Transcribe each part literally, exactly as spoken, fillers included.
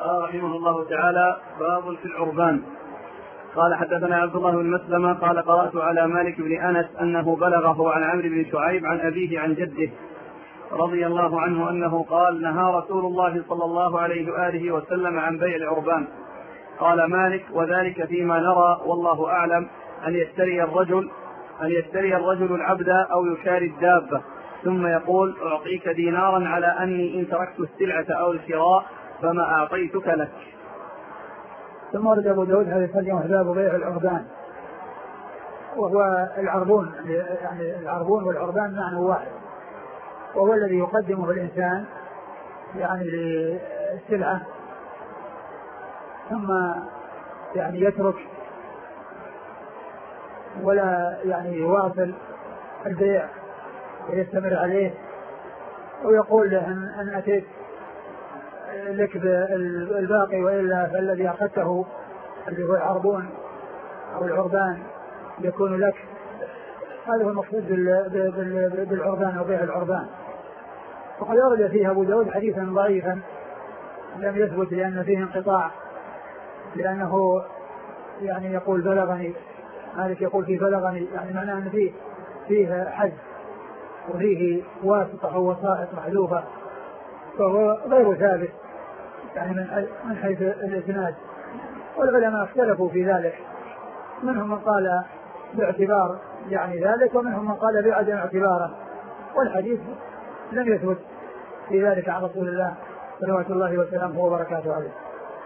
قال رحمه الله تعالى: باب في العربان. قال حدثنا عبد الله بن مسلمة قال قرأت على مالك بن أنس أنه بلغه عن عمرو بن شعيب عن أبيه عن جده رضي الله عنه أنه قال: نهى رسول الله صلى الله عليه وآله وسلم عن بيع العربان. قال مالك: وذلك فيما نرى والله أعلم أن يشتري الرجل أن يشتري الرجل العبد أو يشاري الدابة ثم يقول: أعطيك دينارا على أني إن تركت السلعة أو الشراء فما أعطيتك لك. ثم ورد أبو داود هذا الترجمة باب بيع العربان، وهو العربون، يعني العربون والعربان معنى واحد، وهو الذي يقدمه الإنسان يعني للسلعة ثم يعني يترك ولا يعني يواصل البيع ويستمر عليه، ويقول له أن أتيت لك بالباقي وإلا فالذي أخذته اللي هو العربون أو العربان يكون لك. هذا هو المقصود بالعربان أو بيع العربان. وقد ورد فيه أبو داود حديثا ضعيفا لم يثبت لأن فيه انقطاع، لأنه يعني يقول بلغني، مالك يقول فيه بلغني، يعني معناه أن فيه فيه حد وفيه واسطة أو وسائط محذوفة، فهو غير ثابت يعني من حيث الإسناد. والعلماء اختلفوا في ذلك، منهم من قال باعتبار يعني ذلك ومنهم من قال بعدم اعتباره، والحديث لم يثبت في ذلك عن رسول الله صلوات الله وسلامه وبركاته عليه.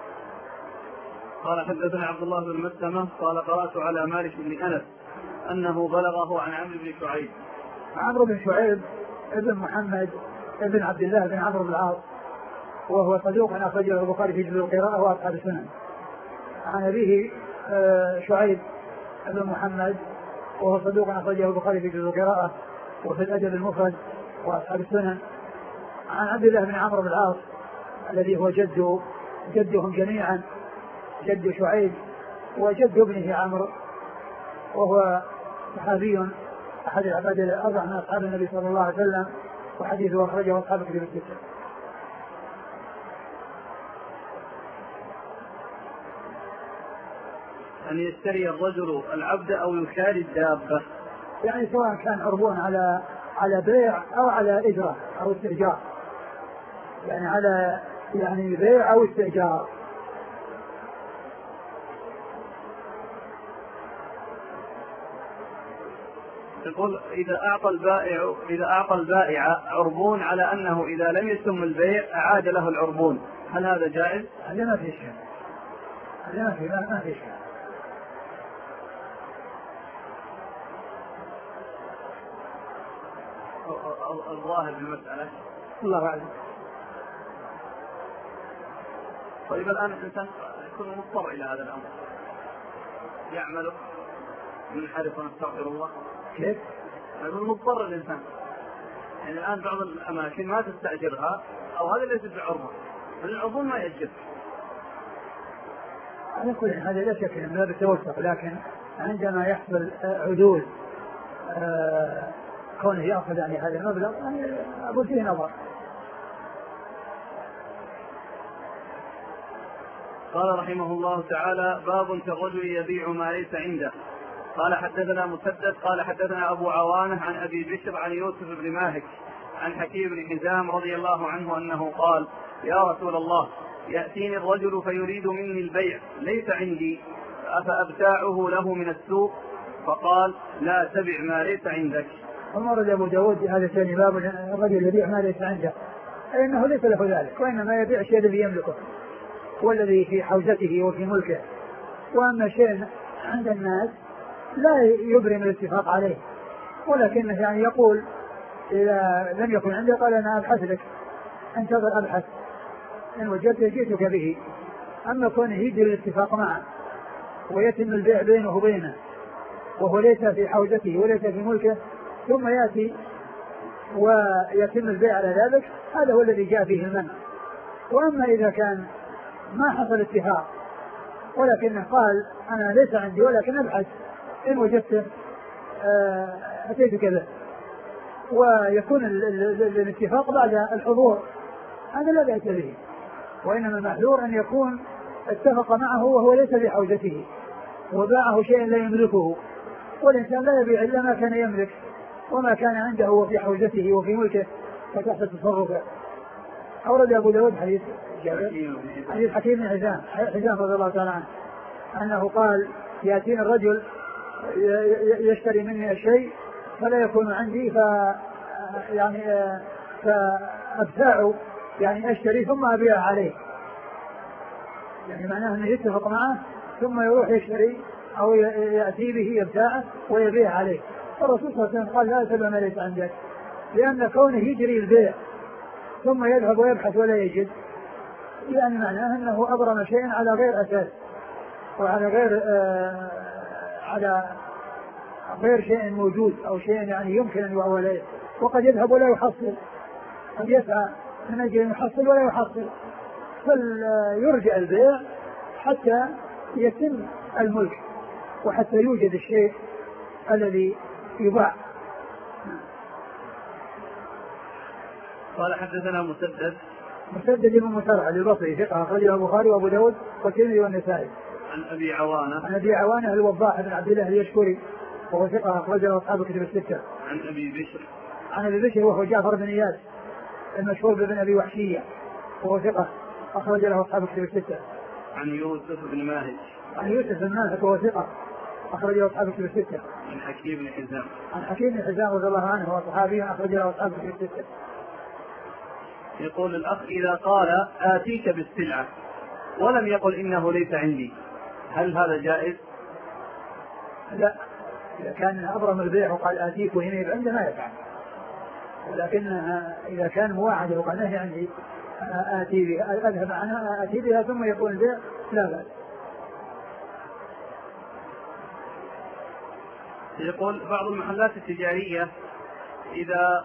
قال حدثنا عبد الله بن مسلمة قال قرأت على مالك بن أنس أنه بلغه عن عمرو بن شعيب. عمرو بن شعيب ابن محمد ابن عبد الله بن عمرو بن العاص، وهو صدوق أخرجه البخاري في جزء القراءة وأصحاب السنن. عن أبيه شعيب ابن محمد وهو صدوق أخرجه البخاري في جزء القراءة وفي الأدب المفرد وأصحاب السنن. عن عبد الله بن عمرو بن العاص الذي هو جد جدهم جميعا، جد شعيب وجد ابنه عمرو، وهو صحابي أحد العباد الأربعة من أصحاب النبي صلى الله عليه وسلم، وحديثه أخرجه أصحاب الكتب الستة. أن يشتري الرجل العبد أو يشاري الدابة، يعني سواء كان عربون على على بيع أو على إجرة أو استئجار، يعني على يعني بيع أو استئجار. يقول إذا أعطى البائع إذا أعطى البائع عربون على أنه إذا لم يتم البيع أعاد له العربون، هل هذا جائز؟ هذا ما في شيء، هذا ما في ما في شيء. الظاهر في المسألة الله أعلم. طيب الآن الإنسان يكون مضطر إلى هذا الأمر، يعمل منحرف ونستغفر الله. كيف؟ يكون مضطر الإنسان، يعني الآن بعض الأماكن ما تستأجرها أو هذا ليس بعرضه، العرضون ما يجب. على كل هذا لا شك من باب التوسط، لكن عندما يحصل عدول آه كونه يأخذ يعني هذا المبلغ يعني أقول فيه نظر. قال رحمه الله تعالى: باب كالرجل يبيع ما ليس عنده. قال حدثنا مسدد قال حدثنا أبو عوانة عن أبي بشر عن يوسف بن ماهك عن حكيم بن حزام رضي الله عنه أنه قال: يا رسول الله، يأتيني الرجل فيريد مني البيع ليس عندي، أفأبتاعه له من السوق؟ فقال: لا تبع ما ليس عندك. ورد أبو داود هذا الثاني باب الرجل يبيع ما ليس عنده، أي أنه ليس له ذلك، وإنما يبيع الشيء الذي يملكه والذي في حوزته وفي ملكه، وأما شيء عند الناس لا يبرم الاتفاق عليه، ولكنه يعني يقول إذا لم يكن عندي قال أنا أبحث لك، انتظر أبحث، إن وجدت جئتك به. أما كونه يجري الاتفاق معه ويتم البيع بينه وبينه وهو ليس في حوزته وليس في ملكه ثم يأتي ويتم البيع على ذلك، هذا هو الذي جاء فيه المنع. وأما إذا كان ما حصل اتفاق ولكنه قال أنا ليس عندي ولكن أبحث، إن وجدته أتيت كذا، ويكون الاتفاق بعد الحضور، هذا لا بأس به، وإنما المحذور أن يكون اتفق معه وهو ليس في حوزته وباعه شيئا لا يملكه، والإنسان لا يبيع إلا ما كان يملك وما كان عنده وفي حوزته وفي ملكه فتحت تصرفه. أورد أبو داود حديث حديث حكيم بن حزام حزام رضي الله تعالى عنه أنه قال يأتيني الرجل يشتري مني الشيء فلا يكون عندي ف يعني فأبتاع يعني أشتري ثم أبيع عليه، يعني معناه أنه يتفق معه ثم يروح يشتري أو يأتي به يبتاعه ويبيع عليه. الرسول صلى الله عليه وسلم قال لا تبع ما ليس عندك، لأن كونه يجري البيع ثم يذهب ويبحث ولا يجد يعني معناه أنه أبرم شيئا على غير أساس وعلى غير آه على غير شيء موجود أو شيء يعني يمكن أن يعول عليه، وقد يذهب ولا يحصل، قد يسعى من أجل أن يحصل ولا يحصل، فليرجع البيع حتى يتم الملك وحتى يوجد الشيء الذي يباع. قال حدثنا مسدد مسدد بن مسرع البصري ثقة أخرجه البخاري وأبو داود والترمذي والنسائي. عن أبي عوانة عن أبي عوانة الوضاح بن عبد الله اليشكري وهو ثقة أخرجه أصحاب الكتب الستة. عن أبي بشر عن أبي بشر وهو جعفر بن إياس المشهور بابن أبي وحشية وهو ثقة أخرج له أصحاب الكتب الستة. عن يوسف بن ماهج عن يوسف بن ماهج وهو ثقة أخرج له أصحاب الكتب الستة. عن حكيم بن حزام عن حكيم بن حزام رضي الله عنه هو صحابي أخرج له أصحاب الكتب الستة. يقول الأخ إذا قال آتيك بالسلعة ولم يقل إنه ليس عندي هل هذا جائز؟ لا، إذا كان أبرم البيع وقال آتيك وهنا يبقى عنده ما يفعل، ولكن إذا كان مواعده وقال نهي عندي آتي بها أذهب عنها آتي بها ثم يقول البيع لا بأس. يقول بعض المحلات التجارية إذا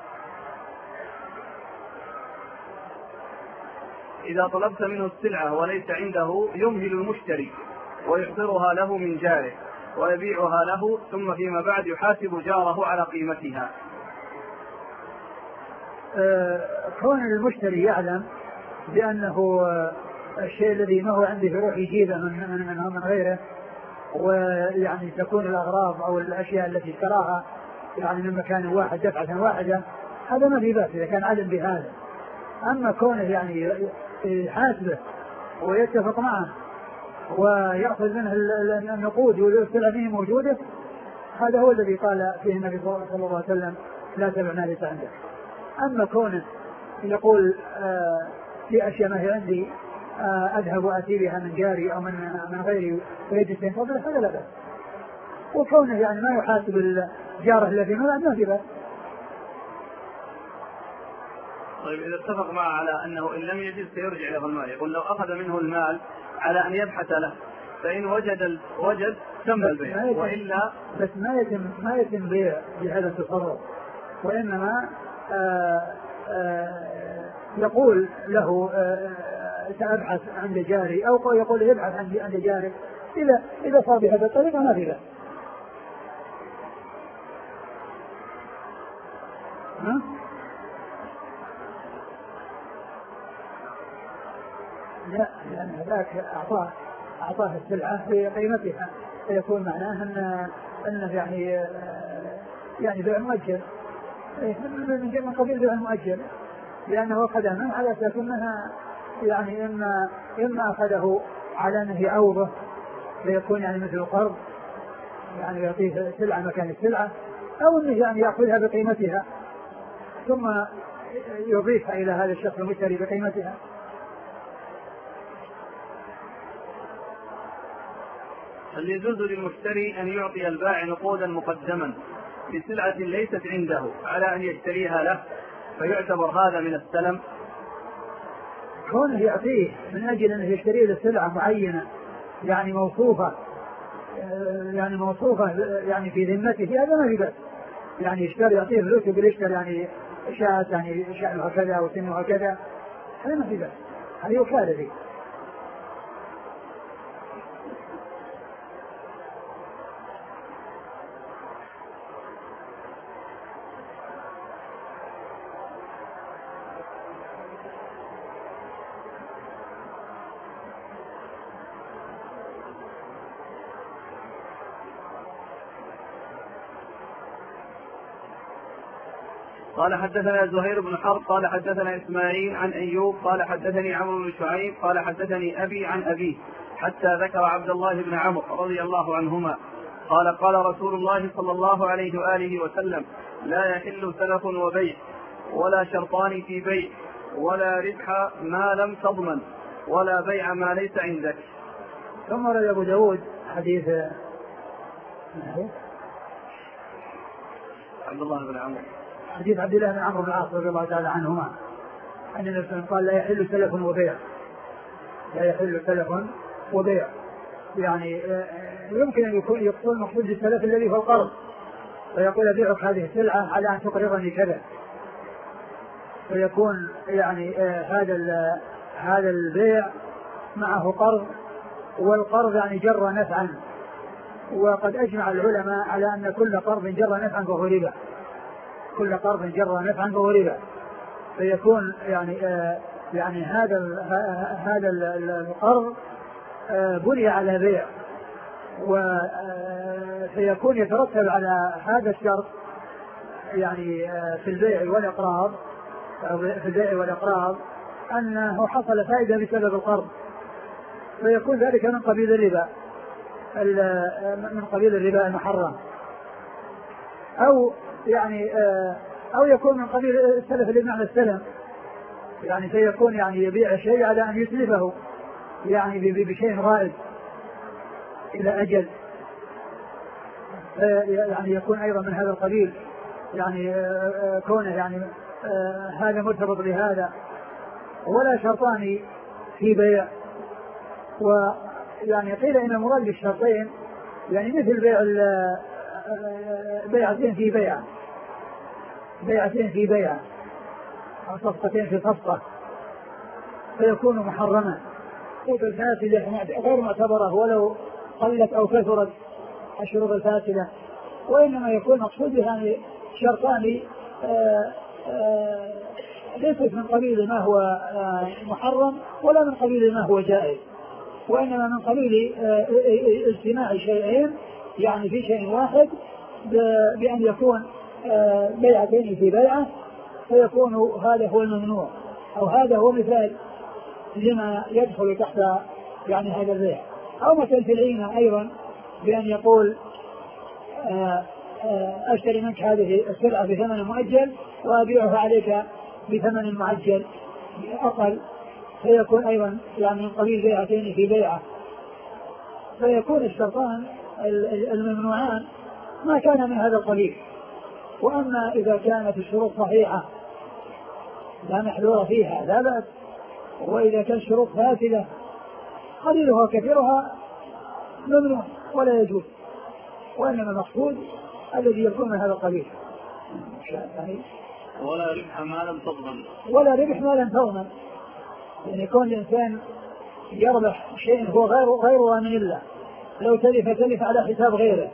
إذا طلبت منه السلعة وليس عنده يمهل المشتري ويحضرها له من جاره ويبيعها له ثم فيما بعد يحاسب جاره على قيمتها. آه كون المشتري يعلم بأنه الشيء الذي ما هو عنده يروح يجيبه من, من, من, من غيره، ويعني تكون الأغراض أو الأشياء التي اشتراها يعني من مكان واحد دفعة واحدة، هذا ما في بأس إذا كان عالم بهذا. أما كونه يعني يحاسبه ويتفق معه ويأخذ منه النقود والسلعة به موجودة، هذا هو الذي قال فيه النبي صلى الله عليه وسلم لا تبع ما ليس عندك. أما كونه يقول آه في أشياء ما هي عندي آه أذهب وأتي بها من جاري أو من من غيري ويجلس ينتظر، هذا لا بأس. وكونه يعني ما يحاسب الجاره الذي ما في بأس. طيب إذا اتفق معه على أنه إن لم يجد سيرجع له المال، يقول لو أخذ منه المال على أن يبحث له فإن وجد ال... وجد تم البيع وإلا بس ما يتم ما يتم بيع بهذا التصرف، وإنما آآ آآ يقول له سأبحث عند جاري أو يقول يبحث عند عند جاري. إذا إذا صار بهذا الطريقة ما في بأس. ها؟ لا، لأن هذاك أعطاه أعطاه السلعة بقيمتها فيكون معناه أن أنه يعني يعني بيع مؤجل من قبيل بيع مؤجل، لأنه أخذها منه على أساس أنها يعني إما إما أخذه على أنه يعوضه فيكون يعني مثل قرض يعني يعطيه سلعة مكان السلعة، أو أنه يعني يأخذها بقيمتها ثم يضيفها إلى هذا الشخص المشتري بقيمتها. هل يجوز للمشتري أن يعطي البائع نقودا مقدما بسلعة ليست عنده على أن يشتريها له فيعتبر هذا من السلم؟ كونه يعطيه من أجل أنه يشتري له سلعة معينة يعني موصوفة يعني موصوفة يعني في ذمته، هذا ما في بأس. يعني يشتري يعطيه فلوس يقول يشتري يعني شاة يعني شأنها كذا وسنها كذا، هذا ما في بأس، هذه وكالة دي. قال حدثنا زهير بن حرب قال حدثنا إسماعيل عن أيوب قال حدثني عمرو بن شعيب قال حدثني أبي عن أبيه حتى ذكر عبد الله بن عمرو رضي الله عنهما قال قال رسول الله صلى الله عليه وآله وسلم لا يحل سلف وبيع ولا شرطان في بيع ولا ربح ما لم تضمن ولا بيع ما ليس عندك. ثم روى أبو داود حديث عبد الله بن عمرو حديث عبد الله بن عمرو بن العاص رضي الله تعالى عنهما أن النبي صلى الله عليه وسلم قال لا يحل سلف وبيع لا يحل سلف وبيع يعني يمكن أن يكون يقول مقصود السلف الذي هو القرض فيقول أبيعك هذه السلعة على أن تقرضني كذا فيكون يعني هذا هذا البيع معه قرض والقرض يعني جر نفعا وقد أجمع العلماء على أن كل قرض جر نفعا فهو ربا كل قرض جر نفعا فهو ربا فيكون يعني آه يعني هذا هذا القرض آه بني على بيع وسيكون يترتب على هذا الشرط يعني آه في البيع والإقراض في البيع والإقراض أنه حصل فائدة بسبب القرض فيكون ذلك من قبيل الربا من قبيل الربا المحرم أو يعني أو يكون من قبيل السلف اللي بمعنى السلم يعني سيكون يعني يبيع الشيء على أن يسلفه يعني بشيء غائب إلى أجل يعني يكون أيضا من هذا القبيل يعني كونه يعني هذا مرتبط بهذا ولا شرطان في بيع ويعني قيل إن المراد بالشرطين يعني مثل بيع بيعتين في بيع بيعتين في بيع أو صفقتين في صفقة فيكون محرما الشروط الفاسدة غير معتبرة ولو قلت أو كثرت الشروط الفاسدة وإنما يكون مقصود يعني شرطان ليست من قبيل ما هو محرم ولا من قبيل ما هو جائز وإنما من قبيل اجتماع شيئين يعني في شيء واحد بأن يكون بيعتين في بيعة فيكون هذا هو الممنوع أو هذا هو مثال لما يدخل تحت يعني هذا البيع أو مثل في العينة أيضا بأن يقول أشتري منك هذه السلعة بثمن مؤجل وأبيعها عليك بثمن معجل أقل فيكون أيضا يعني من قبيل بيعتين في بيعة فيكون الشرطان الممنوعان ما كان من هذا القبيل وأما إذا كانت الشروط صحيحة لا محذور فيها لا بأس وإذا كان الشروط فاسدة قليلها كثيرها ممنوع ولا يجوز وإنما المقصود الذي يكون من هذا القبيل ولا ربح ما لم تضمن ولا ربح ما لم تضمن يعني يكون الإنسان يربح شيء هو غير غير ضامن الله لو تلف تلف على حساب غيره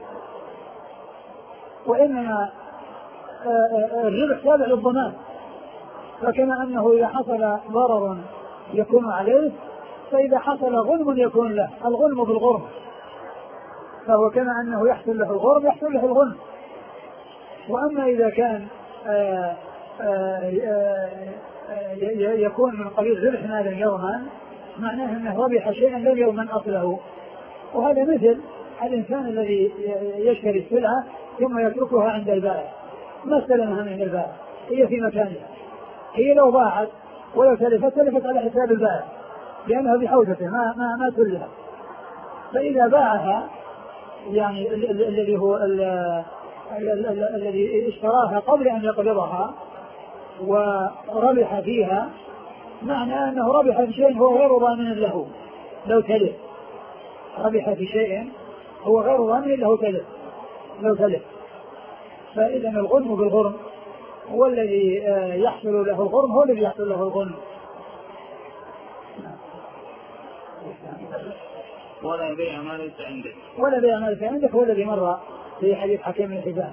وإنما الربح تابع للضمان فكما أنه إذا حصل ضرر يكون عليه فإذا حصل غنم يكون له الغنم بالغرم فهو كما أنه يحصل له الغرم يحصل له الغنم وأما إذا كان آآ آآ يكون من قبيل ربح ما لم يضمن معناه أنه ربح شيئا لم يضمن أصله وهذا مثل الإنسان الذي يشتري السلعة ثم يتركها عند البائع ما استلمها من البائع هي في مكانها هي لو باعت ولو تلفت تلفت على حساب البائع لأنها بحوزته ما ما ما تلها فإذا باعها يعني الذي هو الذي اشتراها قبل أن يقبضها وربح فيها معنى أنه ربح في شيء هو غير ضامن له لو تلف ربح في شيء هو غير ضامن له تلف لو تلف فإذا الغنم بالغرم هو الذي يحصل له الغرم هو الذي يحصل له الغنم ولا بيع ما ليس عندك ولا بيع ما ليس عندك هو الذي مر في حديث حكيم بن حزام.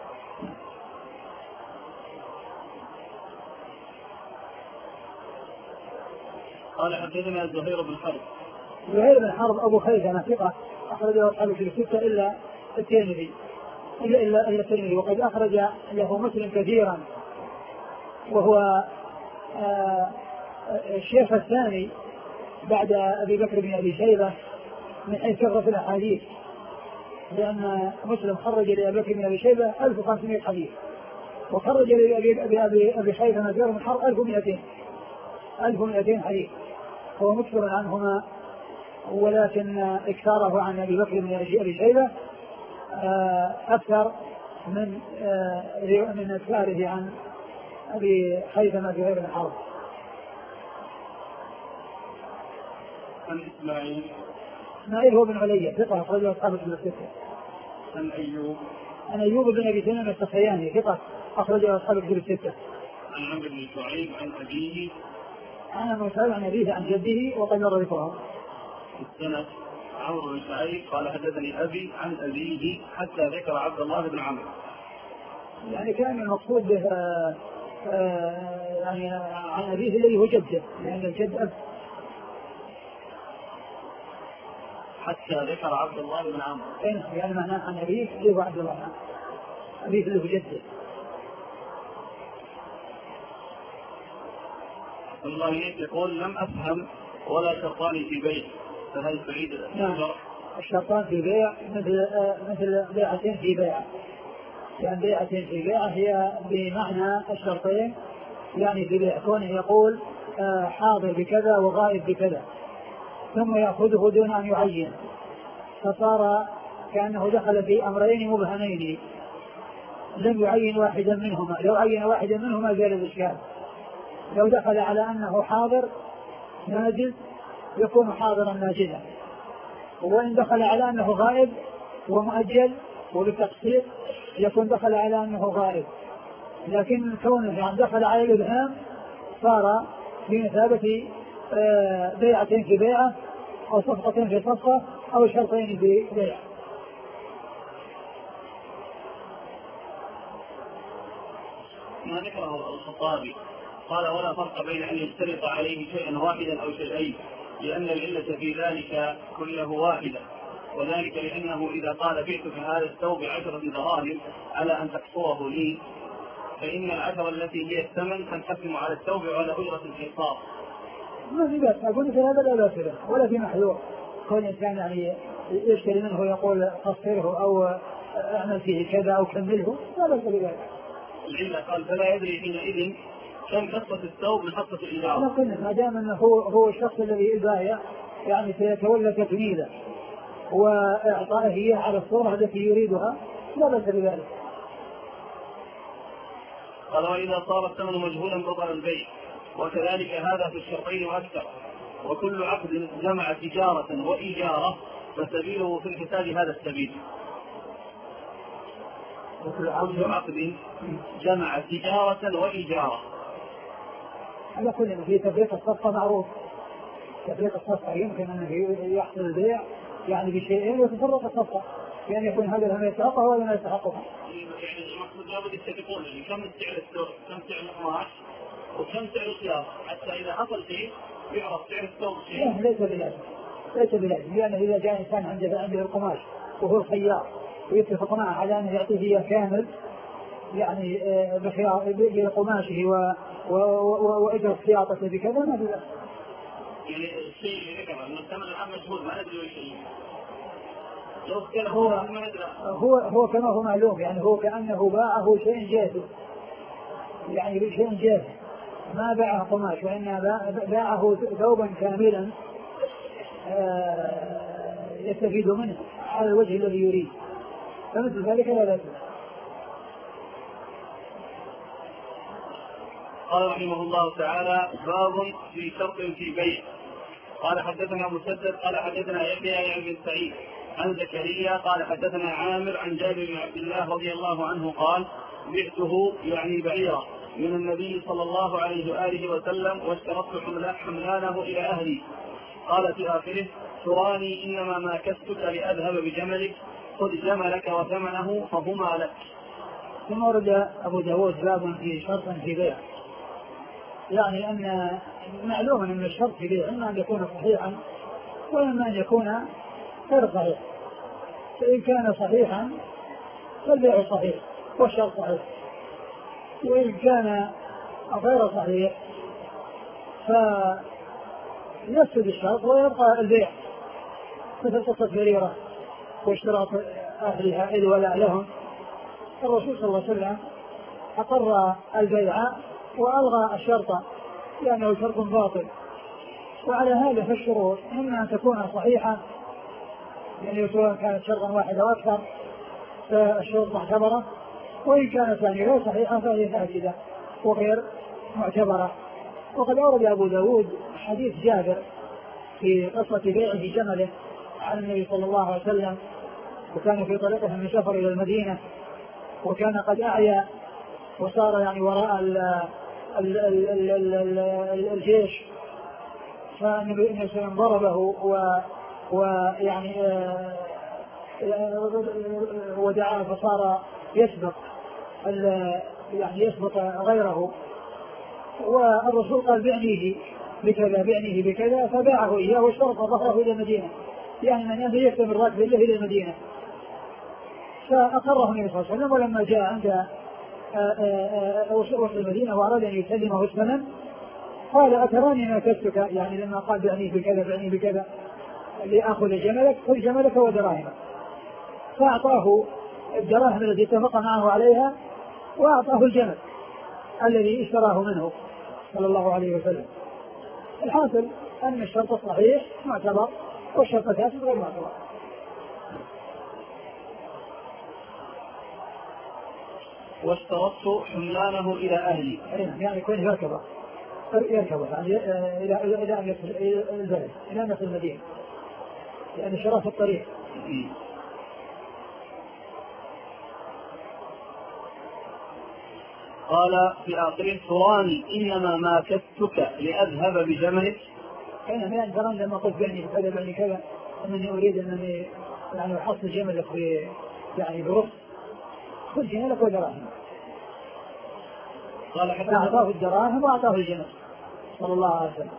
قال حدثنا زهير بن حرب زهير بن حرب أبو خيثمة ثقة أخرجه أصحاب في الستة إلا الترمذي إلا إلا الترمذي وقد أخرج له مسلم كثيرا وهو آه الشيخ الثاني بعد أبي بكر بن أبي شيبة من حيث كثرة الأحاديث، لأن مسلم خرج لأبي بكر بن أبي شيبة ألف وخمسمائة حديث، وخرج لأبي أبي أبي أبي شيبة من زهير بن حرب ألف ومئتين ألف ومئتين حديث، هو مكثر عنهما، ولكن إكثاره عن أبي بكر بن أبي شيبة أكثر من من إكثاره عن أبي خيثمة زهير بن حرب. عن إسماعيل إسماعيل هو بن علي ثقة أخرج له أصحاب الكتب الستة. عن أيوب عن أيوب بن أبي تميم السختياني ثقة أخرج له أصحاب الكتب الستة. عن عمرو بن شعيب عن أبيه عن عمرو بن شعيب عن أبيه عن جده وقد مر ذكرها. السند عمرو بن شعيب قال حدثني أبي عن أبيه حتى ذكر عبد الله بن عمرو. يعني كان المقصود به يعني عن أبيه الذي هو جده، لأن الجد أب. حتى ذكر عبد الله بن عمرو يعني معناه عن أبيه اللي هو عبد الله بن عمرو، أبيه اللي هو جده. الله يقول لم أفهم ولا شرطان في بيع، فهل تعيد الأشهر؟ الشرطان في بيع مثل مثل بيعتين في بيع، يعني بيعتين في بيع هي بمعنى الشرطين، يعني في بيع كونه يقول حاضر بكذا وغائب بكذا ثم يأخذه دون أن يعين، فصار كأنه دخل في أمرين مبهمين لم يعين واحدا منهما، لو عين واحدا منهما زال الإشكال. لو دخل على أنه حاضر ناجز يكون حاضرا ناجزا، وإن دخل على أنه غائب ومؤجل وبالتقسيط يكون دخل على أنه غائب، لكن كونه يعني دخل على الإبهام صار بمثابة بيعتين في بيعة أو صفقتين في صفقة أو شرطين في بيع. ما ذكره الخطابي قال ولا فرق بين أن يشترط عليه شيئا واحدا أو شيئين، لأن العلة في ذلك كله واحدة، وذلك لأنه إذا قال بعتك هذا الثوب بعشرة دراهم على أن تقصره لي، فإن العشرة التي هي الثمن تنقسم على الثوب وعلى أجرة القصاص. ما في بأس، أقول في هذا لا بأس له ولا في محذور، كل إنسان يعني يشتري منه يقول قصره أو أعمل فيه كذا أو كمله لا بأس بذلك. العلة قال فلا يدري حينئذ كم قصة الثوب من قصة الإجارة. نقول ما دام أنه هو هو الشخص الذي البايع يعني سيتولى تكميله وإعطائه إياه على الصورة التي يريدها لا بأس بذلك. قال وإذا صار الثمن مجهولا بطل البيع، وكذلك هذا في الشرطين وأكثر، وكل عقد جمع تجارة وإيجارة فسبيله في الحساب هذا السبيل. وكل عقد جمع تجارة وإيجارة. على كل في تفريق الصفقة معروف، تفريق الصفقة يمكن أن يحصل البيع يعني بشيئين وتفرق الصفقة، يعني يكون هذا لما يستحقه وهذا ما يستحقه. يعني المقصود لابد يتفقون لي كم سعر الثوب، كم سعر القماش، وكم سعر الخيار، حتى إذا حصل شيء يعرف سعر الثوب شيء. لا ليس بلازم، ليس بلازم، لأنه إذا جاء إنسان عنده عنده القماش وهو الخيار ويتفق معه على أن يعطيه إياه كامل يعني بخيار بقماشه و وأجر خياطته بكذا ما بلازم. يعني الشيء اللي ذكره أن الثمن الآن مجهول ما ندري وش شيء. هو هو هو كما هو معلوم، يعني هو كأنه باعه شيء جاهز، يعني شيء جاهز ما باعه قماش وإنما باعه ثوبا كاملا يستفيد منه على الوجه الذي يريد، فمثل ذلك لا بأس. قال رحمه الله تعالى باب في شرط في بيع. قال حدثنا مسدد قال حدثنا يحيى عن بن سعيد عن زكريا قال حدثنا عامر عن جابر بن عبد الله رضي الله عنه قال بعته يعني بعيرا من النبي صلى الله عليه وآله وسلم واشترطت حملانه إلى أهلي. قال في آخره تراني إنما ما كستك لأذهب بجملك خذ جملك وثمنه فهما لك. ثم ورد أبو داود باب في شرط في بيع، يعني أن معلوم أن الشرط في بيع إما أن يكون صحيحا وإما أن يكون غير صحيح، فإن كان صحيحا فالبيع صحيح والشرط صحيح، وإن كان غير صحيح فيفسد الشرط ويبقى البيع، مثل قصة بريرة واشتراط أهلها الولاء لهم. الرسول صلى الله عليه وسلم أقر البيع وألغى الشرط لأنه شرط باطل. وعلى هذا فالشروط إما أن تكون صحيحة يعني سواء كانت شرطا واحدا أو أكثر فالشروط معتبرة، وإن كانت يعني غير صحيحة فهي فاسدة وغير معتبرة. وقد أورد أبو داود حديث جابر في قصة بيعه جمله عن النبي صلى الله عليه وسلم، وكان في طريقه من سفر إلى المدينة وكان قد أعيا وصار يعني وراء ال ال ال ال ال ال الجيش، فالنبي صلى الله عليه وسلم ضربه ويعني ودعاه فصار يسبق يعني يسبق غيره. والرسول قال بعنيه بكذا بعنيه بكذا فباعه إياه واشترط ظهره إلى المدينة، يعني من يأتي يكتب الراكب الله إلى المدينة. فأقره النبي صلى الله عليه وسلم، ولما جاء عند وصل المدينة وأراد أن يسلمه الثمن قال أتراني ناكستك، يعني لما قال بعنيه بكذا بعنيه بكذا لأخذ جملك خذ جملك ودراهمك، فأعطاه الدراهم التي اتفق معه عليها وأعطاه الجمل الذي اشتراه منه صلى الله عليه وسلم. الحاصل أن الشرط الصحيح معتبر والشرط الفاسد غير معتبر. واشترطت حملانه إلى أهلي، يعني يكون يركبه يركبه يعني إلى إلى إلى أن يصل إلى البلد إلى أن يصل المدينة، يعني شرف الطريق. قال في آخره تراني إنما ما كدتك لأذهب بجملك. أنا ما أنتران لما قلت بعني كذا بعني كذا أنني أريد أنني يعني أحصل جملك ب يعني برفق، خذ جملك ودراهم. قال حتى أعطاه الدراهم وأعطاه الجمل صلى الله عليه وسلم.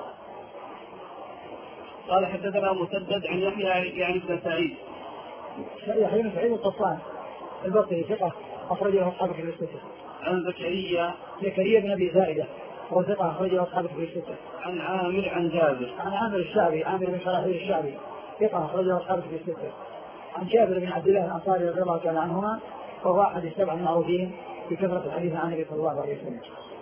قال حدثنا مسدد عن يحيى يعني ابن سعيد يحيى بن سعيد القطان البصري ثقة أخرجه أصحابه في الستة. عن زكريا زكريا بن أبي زائدة وثقة أخرجه أصحابه في الستة. عن عامر عن جابر عن عامر الشعبي عامر بن شراحيل الشعبي ثقة أخرجه أصحابه في الستة. عن جابر بن عبد الله الأنصاري رضي الله تعالى عنهما وهو أحد السبع المعروفين بكثرة الحديث عن النبي صلى الله عليه وسلم.